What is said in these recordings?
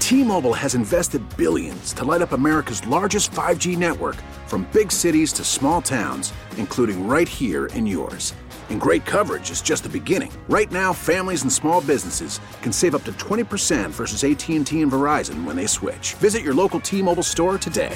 T-Mobile has invested billions to light up America's largest 5G network, from big cities to small towns, including right here in yours. And great coverage is just the beginning. Right now, families and small businesses can save up to 20% versus AT&T and Verizon when they switch. Visit your local T-Mobile store today.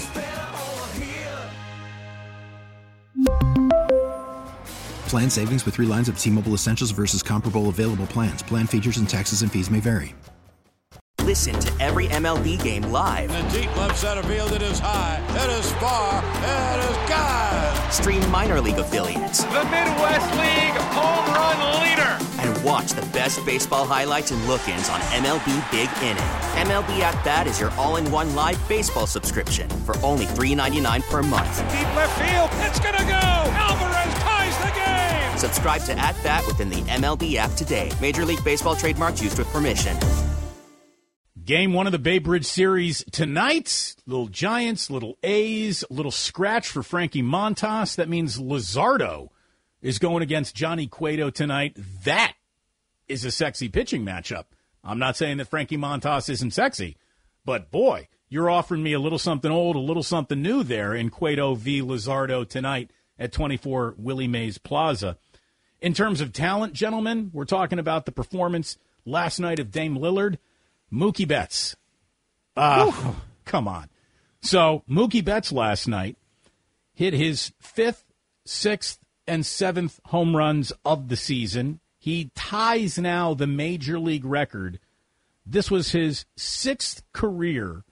Plan savings with 3 lines of T-Mobile Essentials versus comparable available plans. Plan features and taxes and fees may vary. Listen to every MLB game live. In the deep left center field, it is high, it is far, it is gone. Stream minor league affiliates. The Midwest League home run leader. And watch the best baseball highlights and look-ins on MLB Big Inning. MLB At Bat is your all-in-one live baseball subscription for only $3.99 per month. Deep left field, it's gonna go. Alvarez ties the game. Subscribe to At Bat within the MLB app today. Major League Baseball trademarks used with permission. Game 1 of the Bay Bridge Series tonight. Little Giants, little A's, little scratch for Frankie Montas. That means Luzardo is going against Johnny Cueto tonight. That is a sexy pitching matchup. I'm not saying that Frankie Montas isn't sexy, but boy, you're offering me a little something old, a little something new there in Cueto v. Luzardo tonight at 24 Willie Mays Plaza. In terms of talent, gentlemen, we're talking about the performance last night of Dame Lillard. Mookie Betts. Come on. So Mookie Betts last night hit his 5th, 6th, and 7th home runs of the season. He ties now the major league record. This was his 6th career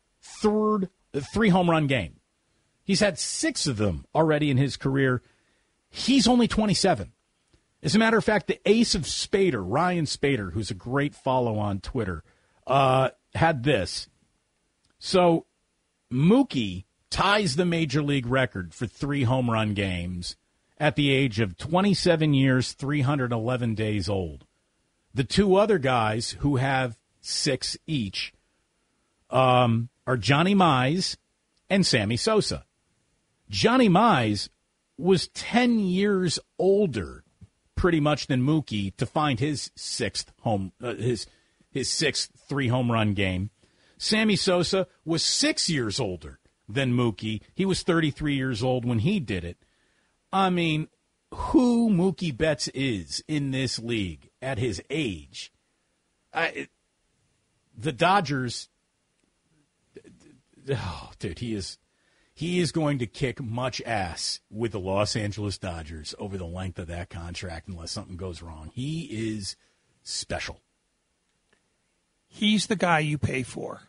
3 home run game. He's had 6 of them already in his career. He's only 27. As a matter of fact, the ace of Spader, Ryan Spader, who's a great follow on Twitter, had this. So Mookie ties the major league record for 3 home run games at the age of 27 years, 311 days old. The 2 other guys who have 6 each are Johnny Mize and Sammy Sosa. Johnny Mize was 10 years older pretty much than Mookie to find his 6th his 6th 3 home run game. Sammy Sosa was 6 years older than Mookie. He was 33 years old when he did it. I mean, who Mookie Betts is in this league at his age. The Dodgers, dude, he is going to kick much ass with the Los Angeles Dodgers over the length of that contract unless something goes wrong. He is special. He's the guy you pay for.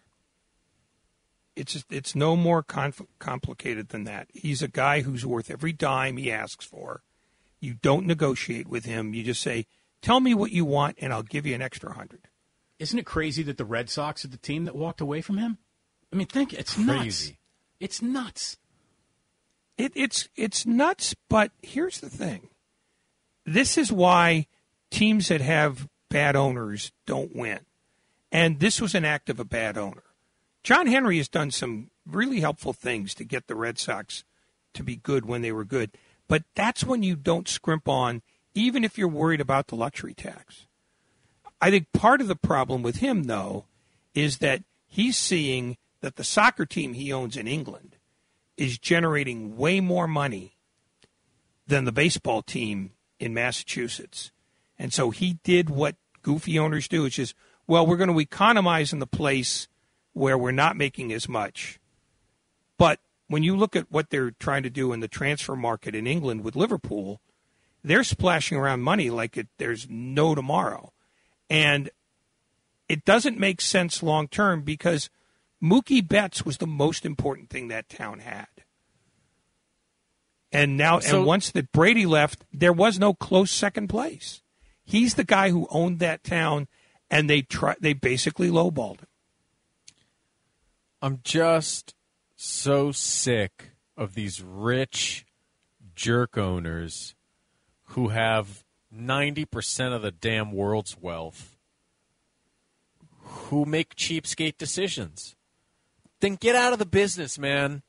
It's no more complicated than that. He's a guy who's worth every dime he asks for. You don't negotiate with him. You just say, tell me what you want, and I'll give you an extra 100. Isn't it crazy that the Red Sox are the team that walked away from him? I mean, it's crazy. Nuts. It's nuts. It's nuts, but here's the thing. This is why teams that have bad owners don't win. And this was an act of a bad owner. John Henry has done some really helpful things to get the Red Sox to be good when they were good. But that's when you don't scrimp on, even if you're worried about the luxury tax. I think part of the problem with him, though, is that he's seeing that the soccer team he owns in England is generating way more money than the baseball team in Massachusetts. And so he did what goofy owners do, which is, well, we're going to economize in the place where we're not making as much. But when you look at what they're trying to do in the transfer market in England with Liverpool, they're splashing around money like there's no tomorrow. And it doesn't make sense long term because Mookie Betts was the most important thing that town had. And once that Brady left, there was no close second place. He's the guy who owned that town, and they basically lowballed him. I'm just so sick of these rich jerk owners who have 90% of the damn world's wealth who make cheapskate decisions. Then get out of the business, man.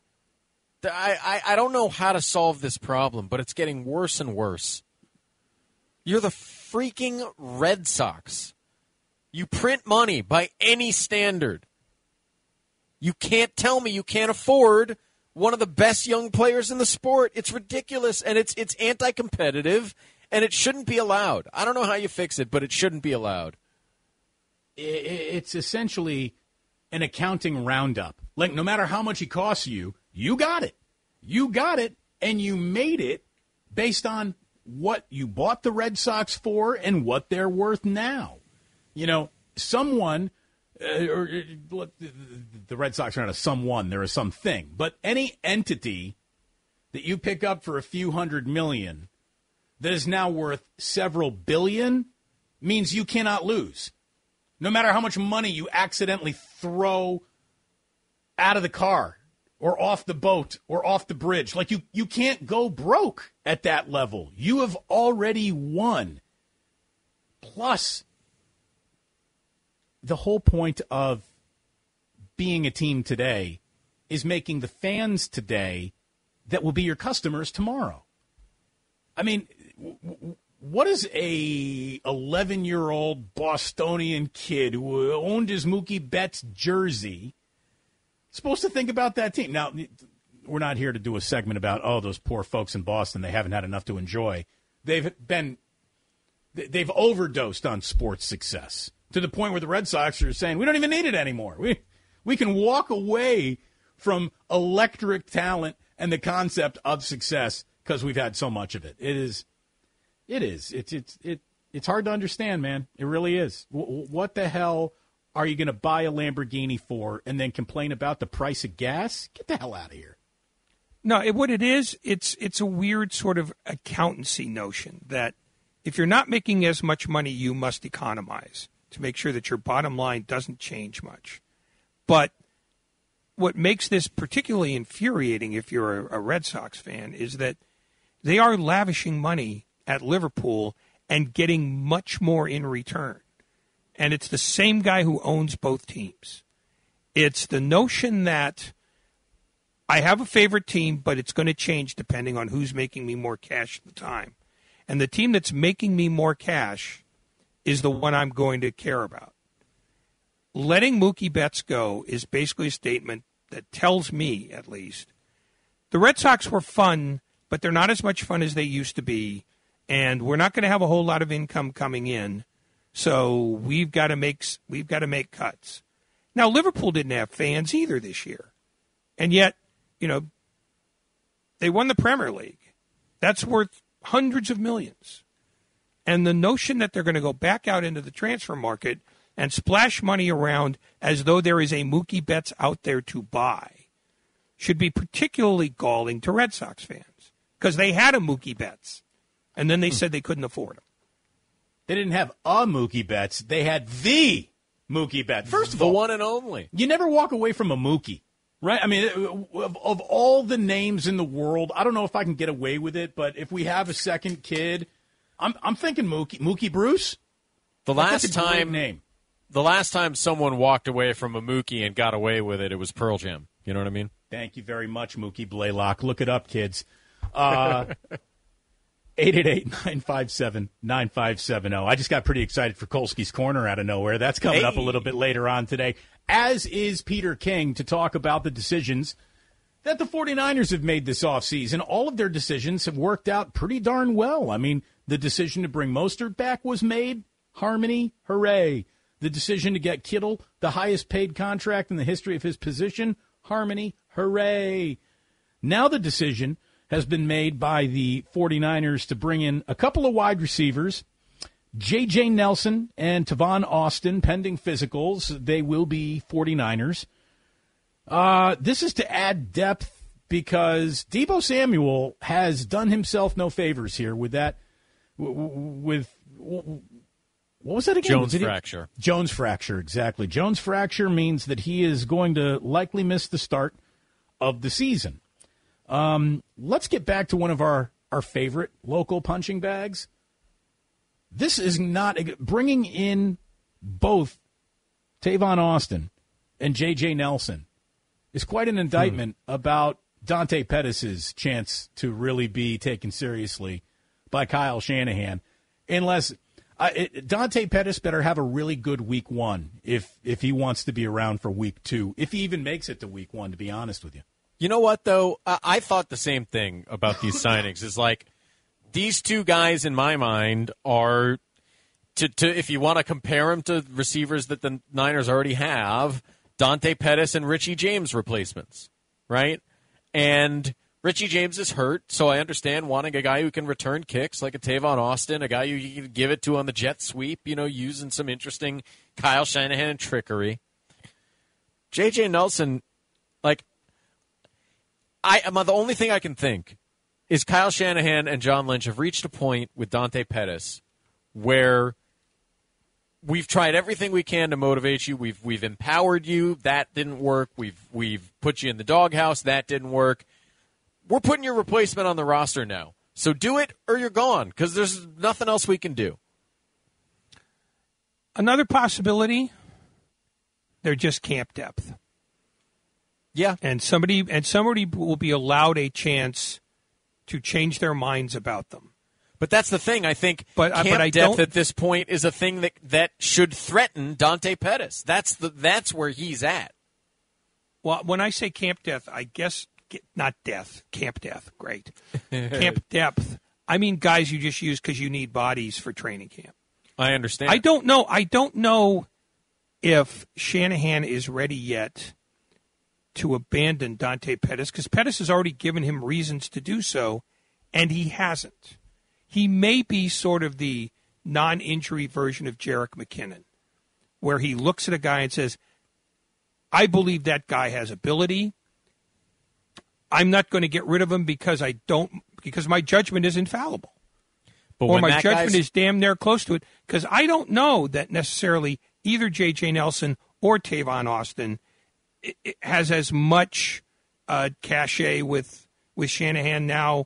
I don't know how to solve this problem, but it's getting worse and worse. You're the freaking Red Sox. You print money by any standard. You can't tell me you can't afford one of the best young players in the sport. It's ridiculous, and it's anti-competitive, and it shouldn't be allowed. I don't know how you fix it, but it shouldn't be allowed. It's essentially an accounting roundup. Like, no matter how much it costs you, you got it. You got it, and you made it based on what you bought the Red Sox for and what they're worth now. You know, someone, the Red Sox are not a someone, they're a something. But any entity that you pick up for a few $100 million that is now worth several billion means you cannot lose. No matter how much money you accidentally throw out of the car or off the boat or off the bridge. Like, you can't go broke at that level. You have already won. Plus, the whole point of being a team today is making the fans today that will be your customers tomorrow. I mean, what is a 11-year-old Bostonian kid who owned his Mookie Betts jersey supposed to think about that team? Now, we're not here to do a segment about, those poor folks in Boston, they haven't had enough to enjoy. They've overdosed on sports success to the point where the Red Sox are saying, we don't even need it anymore. We can walk away from electric talent and the concept of success because we've had so much of it. It's hard to understand, man. It really is. What the hell are you going to buy a Lamborghini for and then complain about the price of gas? Get the hell out of here. No, what it is, it's a weird sort of accountancy notion that if you're not making as much money, you must economize to make sure that your bottom line doesn't change much. But what makes this particularly infuriating if you're a Red Sox fan is that they are lavishing money at Liverpool and getting much more in return. And it's the same guy who owns both teams. It's the notion that I have a favorite team, but it's going to change depending on who's making me more cash at the time. And the team that's making me more cash is the one I'm going to care about. Letting Mookie Betts go is basically a statement that tells me, at least, the Red Sox were fun, but they're not as much fun as they used to be, and we're not going to have a whole lot of income coming in, so we've got to make cuts. Now, Liverpool didn't have fans either this year, and yet, they won the Premier League. That's worth hundreds of millions. And the notion that they're going to go back out into the transfer market and splash money around as though there is a Mookie Betts out there to buy should be particularly galling to Red Sox fans because they had a Mookie Betts, and then they said they couldn't afford him. They didn't have a Mookie Betts. They had the Mookie Betts. First of all, the one and only. You never walk away from a Mookie, right? I mean, of all the names in the world, I don't know if I can get away with it, but if we have a second kid, I'm thinking Mookie Bruce. That's a great name. The last time someone walked away from a Mookie and got away with it, it was Pearl Jam. You know what I mean? Thank you very much, Mookie Blaylock. Look it up, kids. 888-957-9570. I just got pretty excited for Kolsky's Corner out of nowhere. That's coming up a little bit later on today, as is Peter King, to talk about the decisions that the 49ers have made this offseason. All of their decisions have worked out pretty darn well. I mean, the decision to bring Mostert back was made. Harmony, hooray. The decision to get Kittle, the highest paid contract in the history of his position, harmony, hooray. Now the decision has been made by the 49ers to bring in a couple of wide receivers, J.J. Nelson and Tavon Austin, pending physicals. They will be 49ers. This is to add depth because Deebo Samuel has done himself no favors here with that. What was that again? Jones fracture. Jones fracture, exactly. Jones fracture means that he is going to likely miss the start of the season. Let's get back to one of our favorite local punching bags. This is not bringing in both Tavon Austin and J.J. Nelson is quite an indictment about Dante Pettis' chance to really be taken seriously by Kyle Shanahan. Unless, Dante Pettis better have a really good week 1 if he wants to be around for week 2, if he even makes it to week 1, to be honest with you. You know what, though? I thought the same thing about these signings. Is like these two guys, in my mind, are to if you want to compare them to receivers that the Niners already have, Dante Pettis and Richie James replacements, right? And Richie James is hurt, so I understand wanting a guy who can return kicks like a Tavon Austin, a guy who you can give it to on the jet sweep, using some interesting Kyle Shanahan trickery. J.J. Nelson, the only thing I can think is Kyle Shanahan and John Lynch have reached a point with Dante Pettis where we've tried everything we can to motivate you. We've empowered you. That didn't work. We've put you in the doghouse. That didn't work. We're putting your replacement on the roster now. So do it or you're gone because there's nothing else we can do. Another possibility, they're just camp depth. Yeah. And somebody will be allowed a chance to change their minds about them. But that's the thing. I think but camp depth at this point is a thing that should threaten Dante Pettis. That's where he's at. Well, when I say camp depth, I guess not death, camp depth. Great. Camp depth. I mean guys you just use because you need bodies for training camp. I understand. I don't know if Shanahan is ready yet to abandon Dante Pettis because Pettis has already given him reasons to do so, and he hasn't. He may be sort of the non-injury version of Jerick McKinnon, where he looks at a guy and says, I believe that guy has ability. I'm not going to get rid of him because my judgment is infallible. Or my judgment is damn near close to it because I don't know that necessarily either J.J. Nelson or Tavon Austin has as much cachet with Shanahan now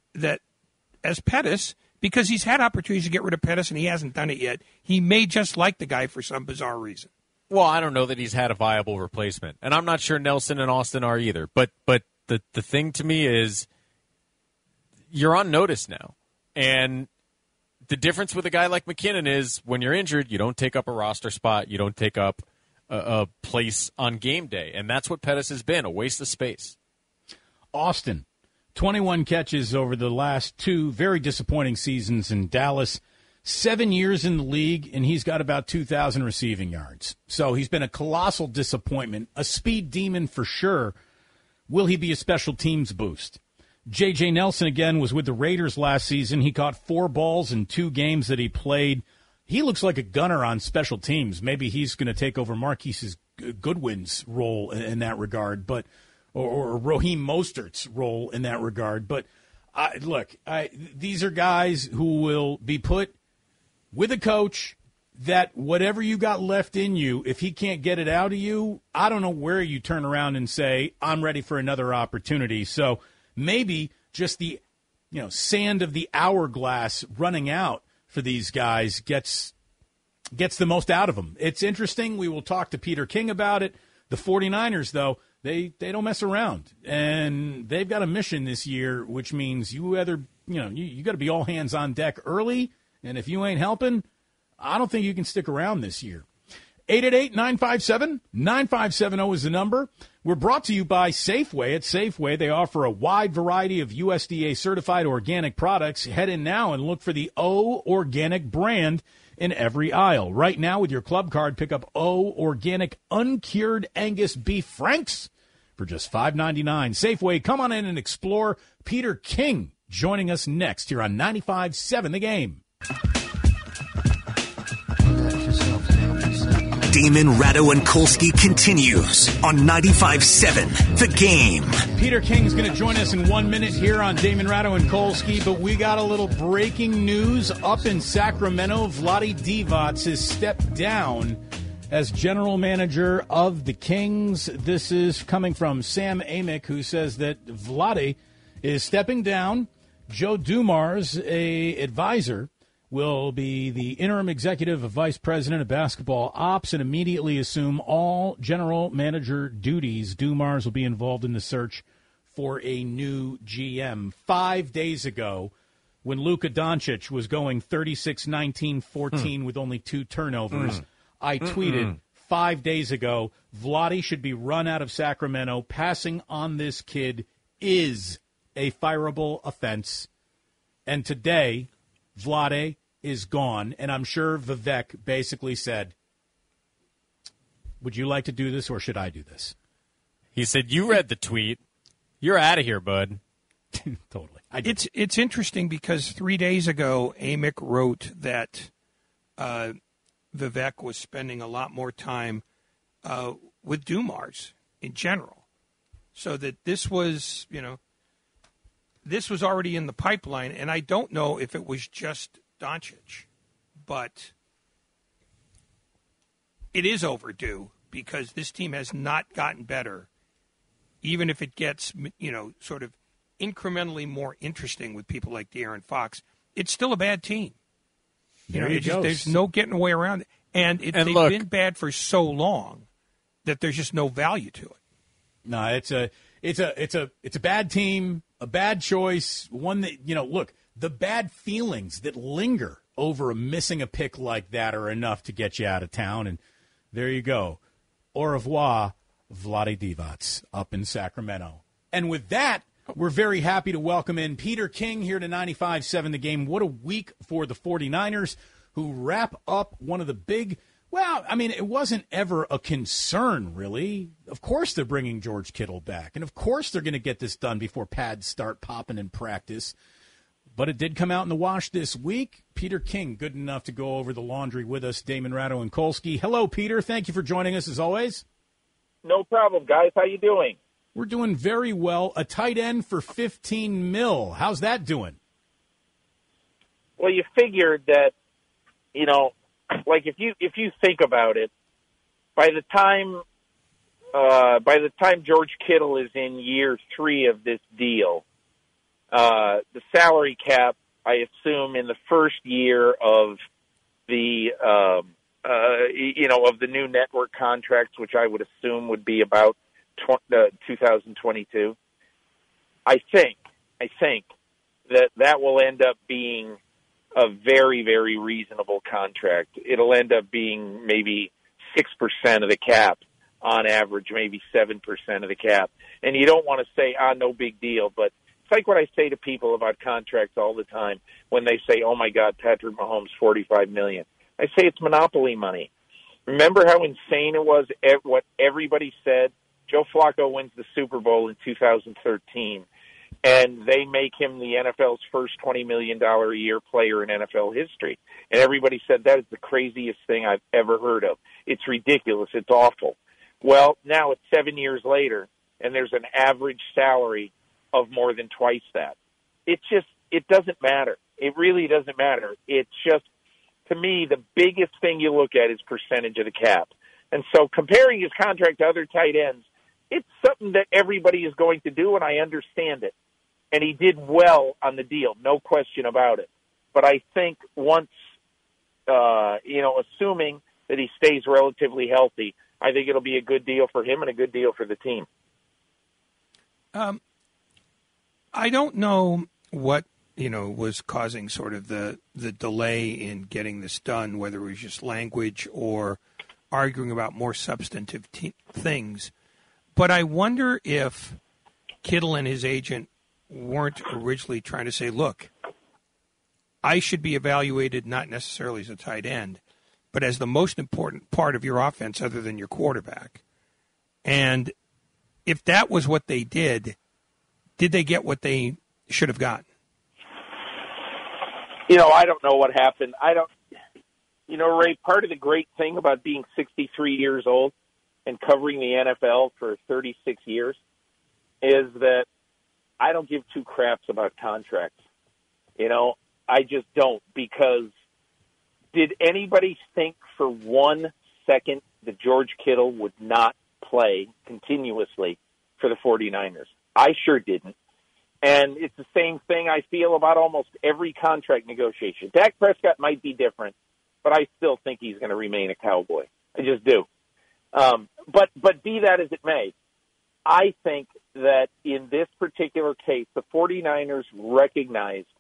as Pettis because he's had opportunities to get rid of Pettis and he hasn't done it yet. He may just like the guy for some bizarre reason. Well, I don't know that he's had a viable replacement, and I'm not sure Nelson and Austin are either. But the thing to me is you're on notice now, and the difference with a guy like McKinnon is when you're injured, you don't take up a roster spot, you don't take up a place on game day, and that's what Pettis has been, a waste of space. Austin, 21 catches over the last 2 very disappointing seasons in Dallas. 7 years in the league, and he's got about 2,000 receiving yards. So he's been a colossal disappointment, a speed demon for sure. Will he be a special teams boost? J.J. Nelson, again, was with the Raiders last season. He caught 4 balls in 2 games that he played. He looks like a gunner on special teams. Maybe he's going to take over Marquise Goodwin's role in that regard, or Raheem Mostert's role in that regard. But these are guys who will be put with a coach that whatever you got left in you, if he can't get it out of you, I don't know where you turn around and say, I'm ready for another opportunity. So maybe just the sand of the hourglass running out for these guys gets the most out of them. It's interesting. We will talk to Peter King about it. The 49ers, though, they don't mess around. And they've got a mission this year, which means you got to be all hands on deck early. And if you ain't helping, I don't think you can stick around this year. 888-957-9570 is the number. We're brought to you by Safeway. At Safeway, they offer a wide variety of USDA-certified organic products. Head in now and look for the O Organic brand in every aisle. Right now, with your club card, pick up O Organic Uncured Angus Beef Franks for just $5.99. Safeway, come on in and explore. Peter King joining us next here on 95.7 The Game. Damon, Ratto, and Kolsky continues on 95.7 The Game. Peter King is going to join us in 1 minute here on Damon, Ratto, and Kolsky, but we got a little breaking news up in Sacramento. Vlade Divac has stepped down as general manager of the Kings. This is coming from Sam Amick, who says that Vlade is stepping down. Joe Dumars, a advisor, will be the interim executive vice president of basketball ops and immediately assume all general manager duties. Dumars will be involved in the search for a new GM. 5 days ago, when Luka Doncic was going 36-19-14 with only 2 turnovers. I tweeted 5 days ago, Vlade should be run out of Sacramento. Passing on this kid is a fireable offense. And today, Vlade is gone. And I'm sure Vivek basically said, would you like to do this or should I do this? He said, you read the tweet. You're out of here, bud. Totally. It's interesting because 3 days ago, Amick wrote that Vivek was spending a lot more time with Dumars in general. So that this was, this was already in the pipeline. And I don't know if it was just Doncic, but it is overdue because this team has not gotten better, even if it gets, sort of incrementally more interesting with people like De'Aaron Fox. It's still a bad team. There's no getting away around it. And they've been bad for so long that there's just no value to it. No, it's a bad team, a bad choice, one that, look, the bad feelings that linger over missing a pick like that are enough to get you out of town. And there you go. Au revoir, Vlade Divac up in Sacramento. And with that, we're very happy to welcome in Peter King here to 95.7 The Game. What a week for the 49ers, who wrap up one of the big, it wasn't ever a concern, really. Of course they're bringing George Kittle back, and of course they're going to get this done before pads start popping in practice. But it did come out in the wash this week. Peter King, good enough to go over the laundry with us. Damon Ratto and Kolsky. Hello, Peter. Thank you for joining us, as always. No problem, guys. How you doing? We're doing very well. A tight end for $15 million. How's that doing? Well, you figured that, if you think about it, by the time George Kittle is in year 3 of this deal, the salary cap, I assume, in the first year of the of the new network contracts, which I would assume would be about 2022. I think that will end up being a very, very reasonable contract. It'll end up being maybe 6% of the cap on average, maybe 7% of the cap. And you don't want to say, no big deal, but it's like what I say to people about contracts all the time when they say, oh my God, Patrick Mahomes, $45 million. I say it's monopoly money. Remember how insane it was, what everybody said? Joe Flacco wins the Super Bowl in 2013, and they make him the NFL's first $20 million a year player in NFL history. And everybody said that is the craziest thing I've ever heard of. It's ridiculous. It's awful. Well, now it's 7 years later, and there's an average salary of more than twice that. It doesn't matter. It really doesn't matter. It's just, to me, the biggest thing you look at is percentage of the cap. And so comparing his contract to other tight ends, it's something that everybody is going to do, and I understand it. And he did well on the deal, no question about it. But I think once, assuming that he stays relatively healthy, I think it'll be a good deal for him and a good deal for the team. I don't know what, was causing sort of the delay in getting this done, whether it was just language or arguing about more substantive things. But I wonder if Kittle and his agent weren't originally trying to say, look, I should be evaluated not necessarily as a tight end, but as the most important part of your offense other than your quarterback. And if that was what they did they get what they should have gotten? I don't know what happened. Ray, part of the great thing about being 63 years old and covering the NFL for 36 years is that I don't give two craps about contracts. I just don't, because did anybody think for 1 second that George Kittle would not play continuously for the 49ers? I sure didn't. And it's the same thing I feel about almost every contract negotiation. Dak Prescott might be different, but I still think he's going to remain a Cowboy. I just do. But be that as it may, I think that in this particular case, the 49ers recognized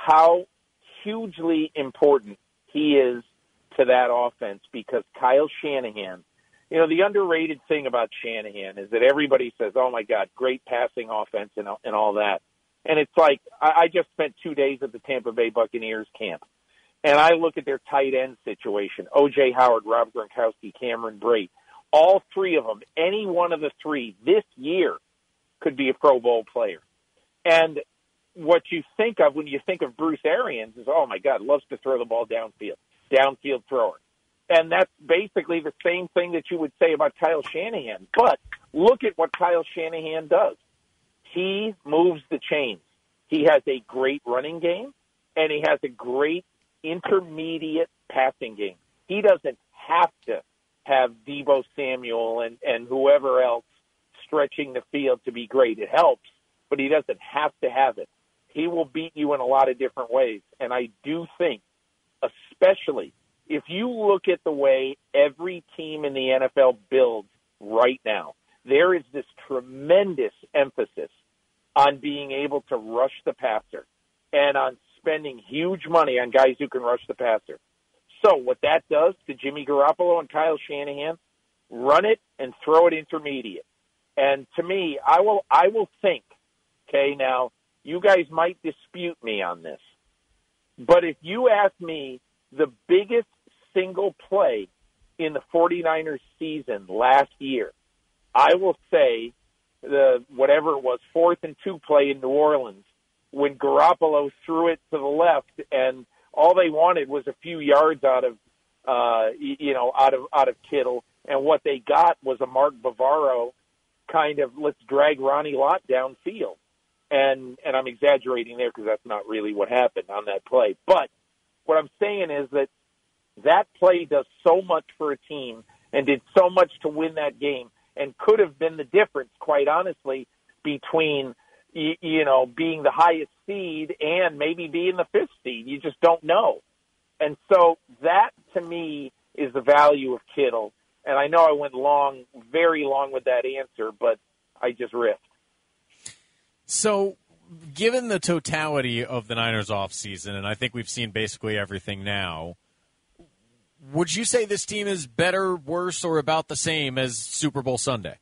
how hugely important he is to that offense, because Kyle Shanahan, you know, the underrated thing about Shanahan is that everybody says, oh, my God, great passing offense and all that. And it's like, I just spent 2 days at the Tampa Bay Buccaneers camp, and I look at their tight end situation, O.J. Howard, Rob Gronkowski, Cameron Brate. All three of them, any one of the three this year could be a Pro Bowl player. And what you think of when you think of Bruce Arians is, oh, my God, loves to throw the ball downfield thrower. And that's basically the same thing that you would say about Kyle Shanahan. But look at what Kyle Shanahan does. He moves the chains. He has a great running game, and he has a great intermediate passing game. He doesn't have to have Deebo Samuel and whoever else stretching the field to be great. It helps, but he doesn't have to have it. He will beat you in a lot of different ways. And I do think, especially if you look at the way every team in the NFL builds right now, there is this tremendous emphasis on being able to rush the passer and on spending huge money on guys who can rush the passer. So what that does to Jimmy Garoppolo and Kyle Shanahan, run it and throw it intermediate. And to me, I will think, okay, now you guys might dispute me on this, but if you ask me the biggest single play in the 49ers season last year, I will say whatever it was, 4th and 2 play in New Orleans, when Garoppolo threw it to the left, and all they wanted was a few yards out of Kittle, and what they got was a Mark Bavaro kind of let's drag Ronnie Lott downfield, and I'm exaggerating there because that's not really what happened on that play. But what I'm saying is that play does so much for a team and did so much to win that game, and could have been the difference, quite honestly, between being the highest seed and maybe being the 5th seed. You just don't know. And so that, to me, is the value of Kittle. And I know I went very long with that answer, but I just riffed. So, given the totality of the Niners offseason, and I think we've seen basically everything now, would you say this team is better, worse, or about the same as Super Bowl Sunday?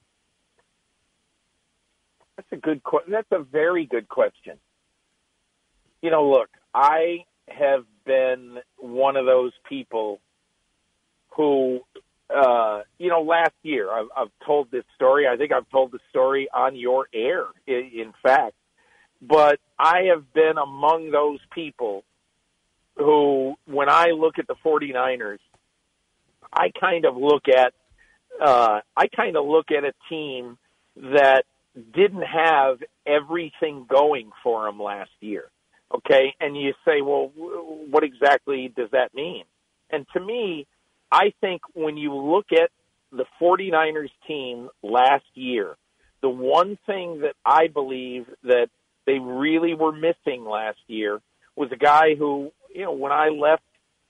That's a very good question. Look, I have been one of those people who, last year I've told this story. I think I've told the story on your air, in fact. But I have been among those people who, when I look at the 49ers, I kind of look at a team that didn't have everything going for them last year. Okay, and you say, well, what exactly does that mean? And to me, I think when you look at the 49ers team last year, the one thing that I believe that they really were missing last year was a guy who, when I left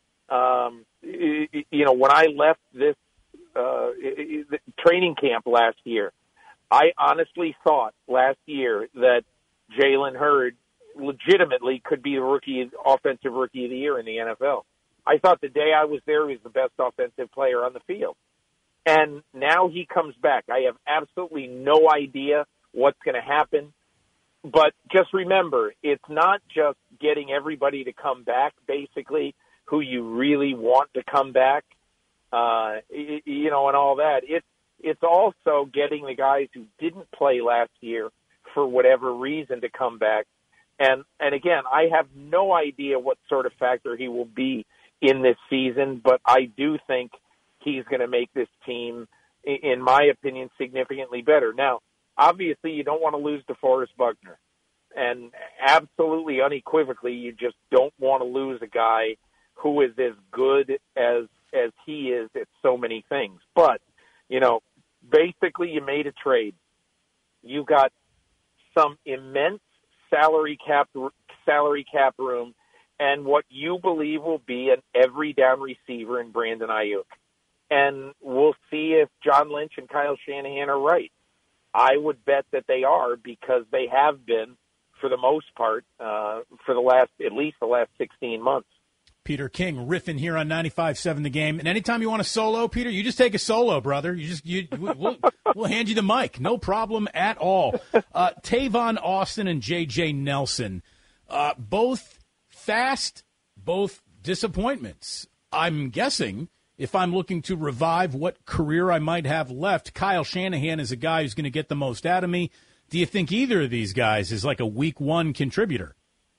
this training camp last year, I honestly thought last year that Jalen Hurd legitimately could be the offensive rookie of the year in the NFL. I thought the day I was there, he was the best offensive player on the field. And now he comes back. I have absolutely no idea what's going to happen. But just remember, it's not just getting everybody to come back, basically, who you really want to come back, and all that. It's also getting the guys who didn't play last year for whatever reason to come back. And again, I have no idea what sort of factor he will be in this season, but I do think he's going to make this team, in my opinion, significantly better. Now, obviously, you don't want to lose DeForest Buckner. And absolutely, unequivocally, you just don't want to lose a guy who is as good as he is at so many things. But, basically you made a trade. You got some immense salary cap room and what you believe will be an every down receiver in Brandon Ayuk. And we'll see if John Lynch and Kyle Shanahan are right. I would bet that they are, because they have been for the most part, for at least the last 16 months. Peter King riffing here on 95.7 The Game. And anytime you want a solo, Peter, you just take a solo, brother. We'll hand you the mic. No problem at all. Tavon Austin and J.J. Nelson, both fast, both disappointments. I'm guessing if I'm looking to revive what career I might have left, Kyle Shanahan is a guy who's going to get the most out of me. Do you think either of these guys is like a week one contributor?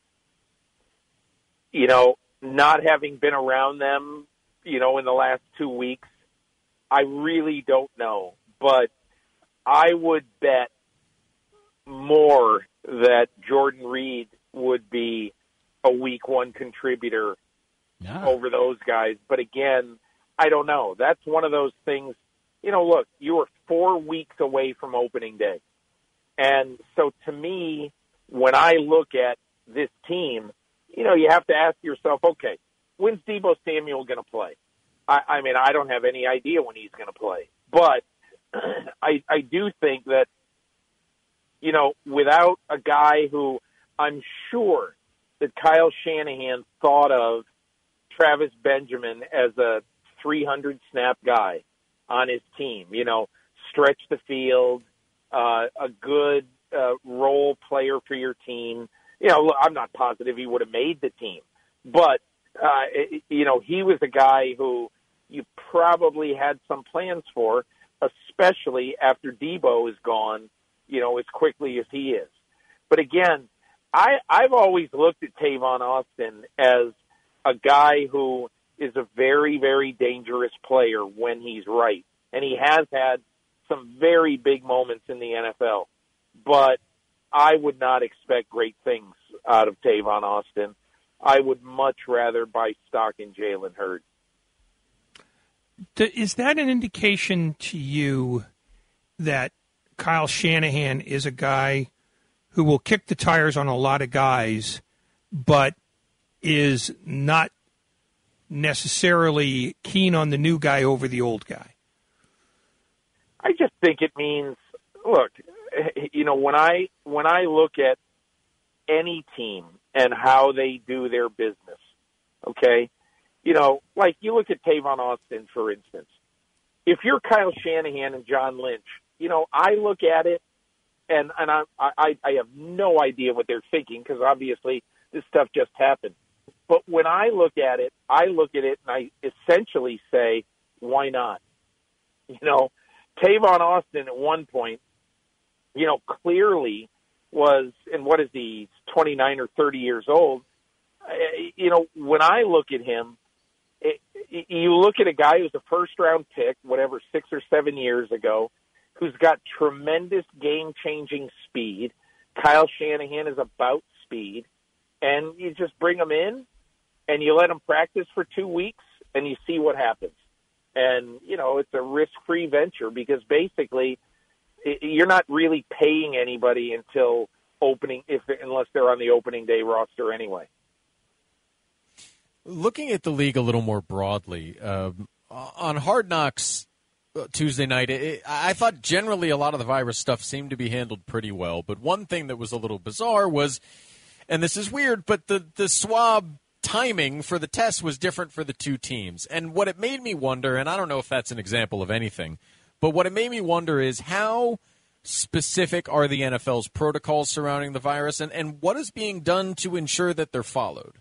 You know, not having been around them, in the last 2 weeks, I really don't know. But I would bet more that Jordan Reed would be a week one contributor over those guys. But again, I don't know. That's one of those things, look, you were 4 weeks away from opening day. And so to me, when I look at this team, you have to ask yourself, okay, when's Deebo Samuel going to play? I mean, I don't have any idea when he's going to play. But I do think that, without a guy who I'm sure that Kyle Shanahan thought of Travis Benjamin as a 300-snap guy on his team, stretch the field, a good role player for your team. I'm not positive he would have made the team, but, he was a guy who you probably had some plans for, especially after Deebo is gone, as quickly as he is. But again, I've always looked at Tavon Austin as a guy who is a very, very dangerous player when he's right. And he has had some very big moments in the NFL. But I would not expect great things out of Tavon Austin. I would much rather buy stock in Jalen Hurd. Is that an indication to you that Kyle Shanahan is a guy who will kick the tires on a lot of guys, but is not necessarily keen on the new guy over the old guy? I just think it means, look, when I look at any team and how they do their business, okay, like you look at Tavon Austin, for instance. If you're Kyle Shanahan and John Lynch, I look at it and I have no idea what they're thinking because obviously this stuff just happened. But when I look at it and I essentially say, why not? Tavon Austin at one point, clearly was, and what is he, 29 or 30 years old. When I look at him, you look at a guy who's a first-round pick, 6 or 7 years ago, who's got tremendous game-changing speed. Kyle Shanahan is about speed. And you just bring him in, and you let him practice for 2 weeks, and you see what happens. And, it's a risk-free venture because basically you're not really paying anybody until unless they're on the opening day roster anyway. Looking at the league a little more broadly, on Hard Knocks Tuesday night, I thought generally a lot of the virus stuff seemed to be handled pretty well. But one thing that was a little bizarre was, and this is weird, but the swab timing for the test was different for the two teams. And what it made me wonder, and I don't know if that's an example of anything, but what it made me wonder is how specific are the NFL's protocols surrounding the virus, and what is being done to ensure that they're followed?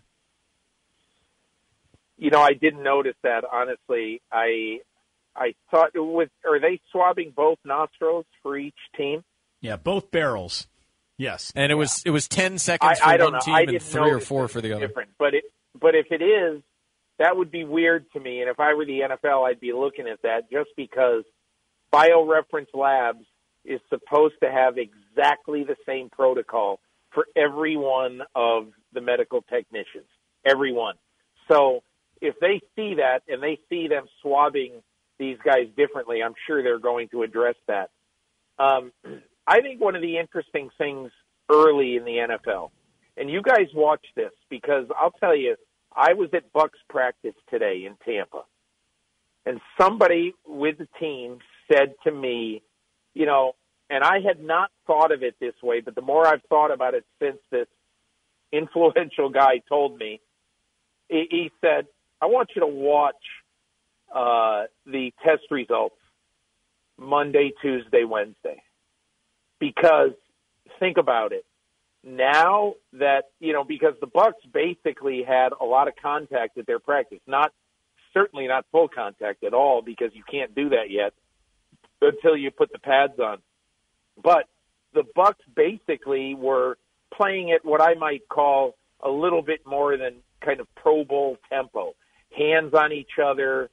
I didn't notice that, honestly. I thought are they swabbing both nostrils for each team? Yeah, both barrels. Yes. And it was 10 seconds for one team and 3 or 4 for the other. Different. But if it is, that would be weird to me. And if I were the NFL, I'd be looking at that just because BioReference Labs is supposed to have exactly the same protocol for every one of the medical technicians. Everyone. So if they see that and they see them swabbing these guys differently, I'm sure they're going to address that. I think one of the interesting things early in the NFL, and you guys watch this because I'll tell you, I was at Bucs practice today in Tampa, and somebody with the team said to me, and I had not thought of it this way, but the more I've thought about it since this influential guy told me, he said, I want you to watch the test results Monday, Tuesday, Wednesday. Because think about it. Now that, because the Bucs basically had a lot of contact at their practice, certainly not full contact at all, because you can't do that yet until you put the pads on. But the Bucs basically were playing at what I might call a little bit more than kind of Pro Bowl tempo. Hands on each other,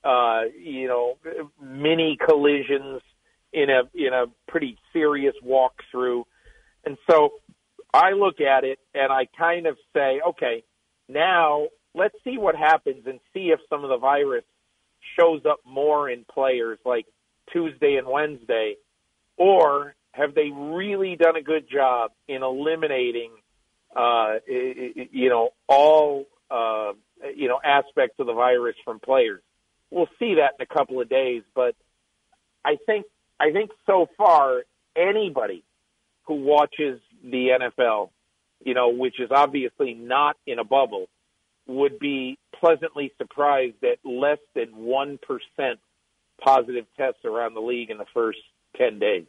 mini collisions in a pretty serious walkthrough. And so I look at it and I kind of say, okay, now let's see what happens and see if some of the virus shows up more in players like Tuesday and Wednesday, or have they really done a good job in eliminating, all, aspects of the virus from players. We'll see that in a couple of days, but I think so far anybody who watches the NFL, which is obviously not in a bubble, would be pleasantly surprised at less than 1% positive tests around the league in the first 10 days.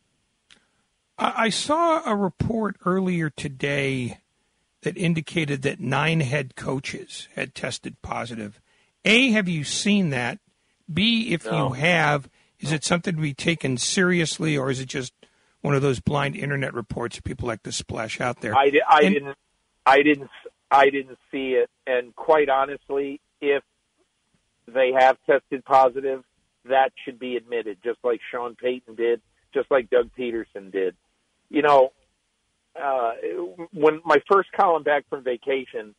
I saw a report earlier today that indicated that 9 head coaches had tested positive. A, have you seen that? B, if you have, is it something to be taken seriously, or is it just one of those blind internet reports that people like to splash out there? I didn't see it, and quite honestly, if they have tested positive, that should be admitted, just like Sean Payton did, just like Doug Peterson did. When my first column back from vacation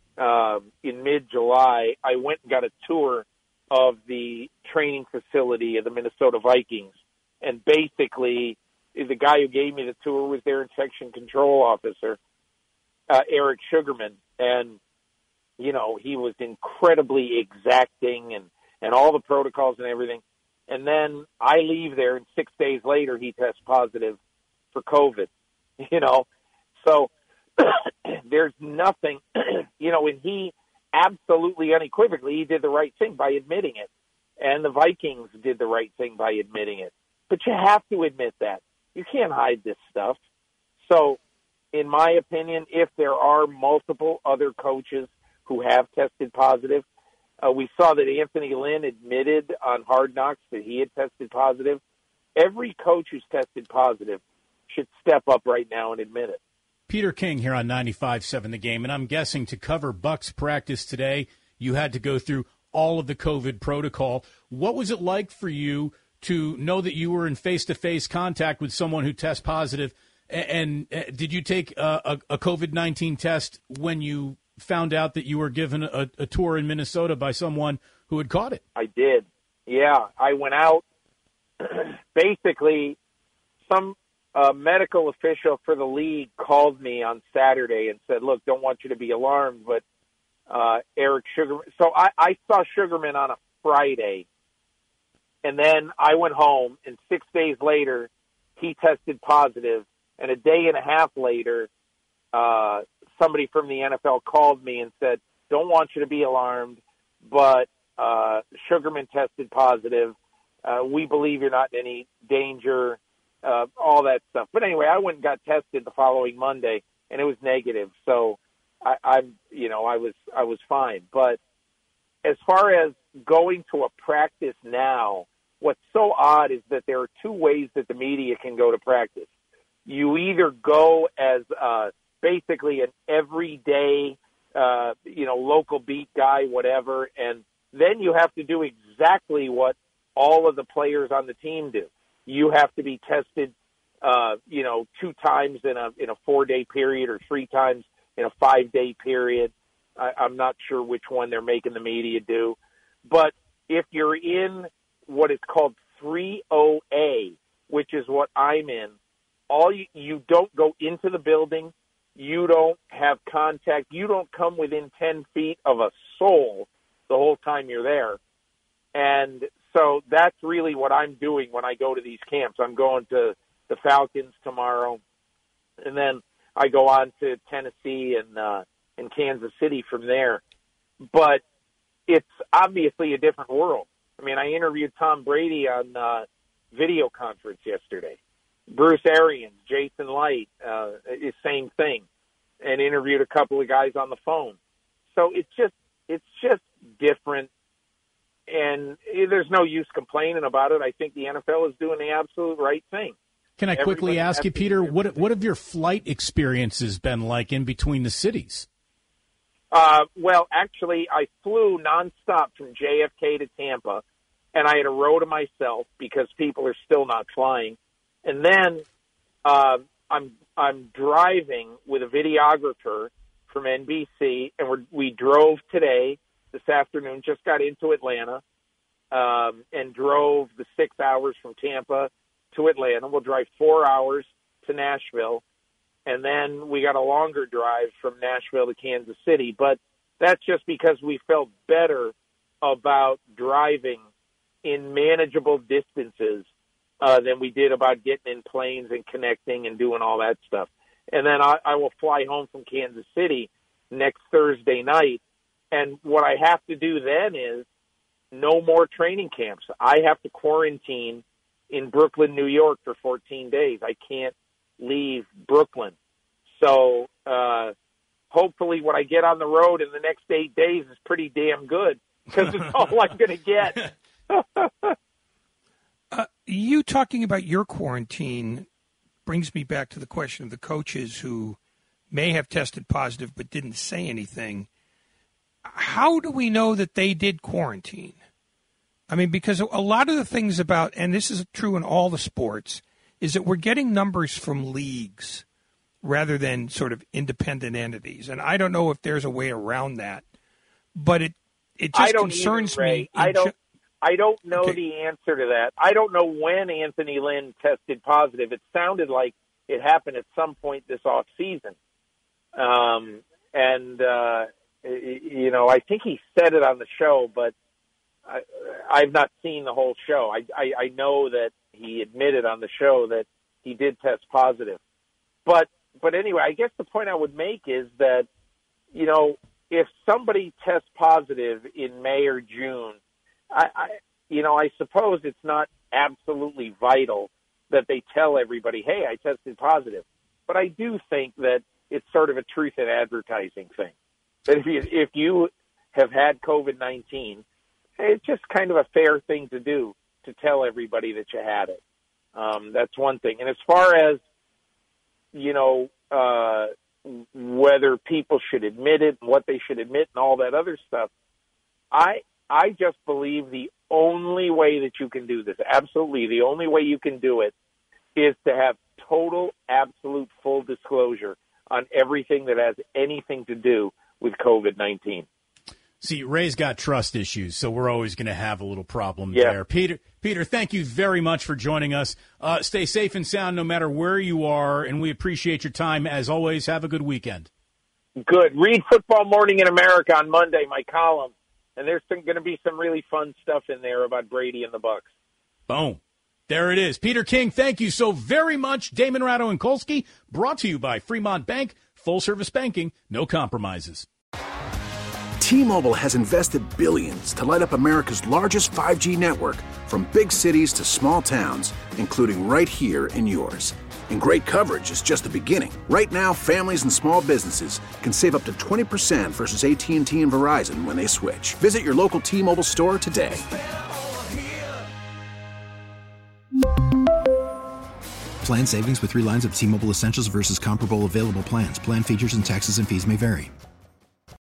in mid-July, I went and got a tour of the training facility of the Minnesota Vikings, and basically the guy who gave me the tour was their infection control officer, Eric Sugarman, and he was incredibly exacting and all the protocols and everything. And then I leave there, and 6 days later he tests positive for COVID. So there's nothing, and he absolutely unequivocally, he did the right thing by admitting it. And the Vikings did the right thing by admitting it. But you have to admit that. You can't hide this stuff. So, in my opinion, if there are multiple other coaches who have tested positive, we saw that Anthony Lynn admitted on Hard Knocks that he had tested positive. Every coach who's tested positive should step up right now and admit it. Peter King here on 95.7 The Game, and I'm guessing to cover Bucs practice today, you had to go through all of the COVID protocol. What was it like for you to know that you were in face-to-face contact with someone who tests positive? And did you take a COVID-19 test when you found out that you were given a tour in Minnesota by someone who had caught it? I did. Yeah, I went out. Basically, some medical official for the league called me on Saturday and said, look, don't want you to be alarmed, but Eric Sugarman. So I saw Sugarman on a Friday, and then I went home, and 6 days later, he tested positive, and a day and a half later, somebody from the NFL called me and said, don't want you to be alarmed, but Sugarman tested positive. We believe you're not in any danger, all that stuff. But anyway, I went and got tested the following Monday, and it was negative. So I was fine. But as far as going to a practice now, what's so odd is that there are two ways that the media can go to practice. You either go as basically an everyday, local beat guy, whatever, and then you have to do exactly what all of the players on the team do. You have to be tested, 2 times in a 4-day period or 3 times in a 5-day period. I'm not sure which one they're making the media do. But if you're in what is called 3OA, which is what I'm in, you don't go into the building, you don't have contact, you don't come within 10 feet of a soul the whole time you're there. And so that's really what I'm doing when I go to these camps. I'm going to the Falcons tomorrow, and then I go on to Tennessee and Kansas City from there. But it's obviously a different world. I mean, I interviewed Tom Brady on video conference yesterday. Bruce Arians, Jason Light, same thing, and interviewed a couple of guys on the phone. So it's just different, and there's no use complaining about it. I think the NFL is doing the absolute right thing. Can I quickly ask you, Peter, what have your flight experiences been like in between the cities? Well, actually, I flew nonstop from JFK to Tampa, and I had a row to myself because people are still not flying. And then I'm driving with a videographer from NBC, and we drove today, this afternoon, just got into Atlanta, and drove the 6 hours from Tampa to Atlanta. We'll drive 4 hours to Nashville, and then we got a longer drive from Nashville to Kansas City. But that's just because we felt better about driving in manageable distances than we did about getting in planes and connecting and doing all that stuff. And then I will fly home from Kansas City next Thursday night. And what I have to do then is no more training camps. I have to quarantine in Brooklyn, New York for 14 days. I can't leave Brooklyn. So hopefully what I get on the road in the next 8 days is pretty damn good, because it's all I'm going to get. You talking about your quarantine brings me back to the question of the coaches who may have tested positive but didn't say anything. How do we know that they did quarantine? I mean, because a lot of the things about, and this is true in all the sports, is that we're getting numbers from leagues rather than sort of independent entities. And I don't know if there's a way around that, but it just concerns me. I don't know the answer to that. I don't know when Anthony Lynn tested positive. It sounded like it happened at some point this off season. I think he said it on the show, but I've not seen the whole show. I know that he admitted on the show that he did test positive. But anyway, I guess the point I would make is that, if somebody tests positive in May or June, I suppose it's not absolutely vital that they tell everybody, hey, I tested positive. But I do think that it's sort of a truth in advertising thing. That if you have had COVID-19, it's just kind of a fair thing to do, to tell everybody that you had it. That's one thing. And as far as, whether people should admit it and what they should admit and all that other stuff, I just believe the only way that you can do this, absolutely the only way you can do it, is to have total, absolute, full disclosure on everything that has anything to do with COVID-19. See, Ray's got trust issues, so we're always going to have a little problem there. Peter, thank you very much for joining us. Stay safe and sound no matter where you are, and we appreciate your time. As always, have a good weekend. Good. Read Football Morning in America on Monday, my column, and there's going to be some really fun stuff in there about Brady and the Bucs. Boom. There it is. Peter King, thank you so very much. Damon Ratto and Kolsky, brought to you by Fremont Bank. Full-service banking, no compromises. T-Mobile has invested billions to light up America's largest 5G network, from big cities to small towns, including right here in yours. And great coverage is just the beginning. Right now, families and small businesses can save up to 20% versus AT&T and Verizon when they switch. Visit your local T-Mobile store today. Plan savings with 3 lines of T-Mobile Essentials versus comparable available plans. Plan features and taxes and fees may vary.